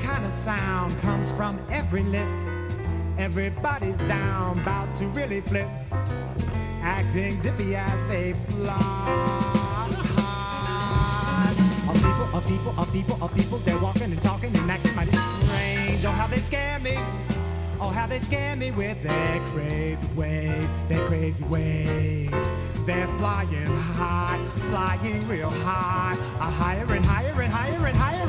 kind of sound comes from every lip. Everybody's down, about to really flip, acting dippy as they fly. People, they're walking and talking and acting mighty strange. Oh, how they scare me. Oh, how they scare me with their crazy ways, their crazy ways. They're flying high, flying real high, higher and higher and higher and higher.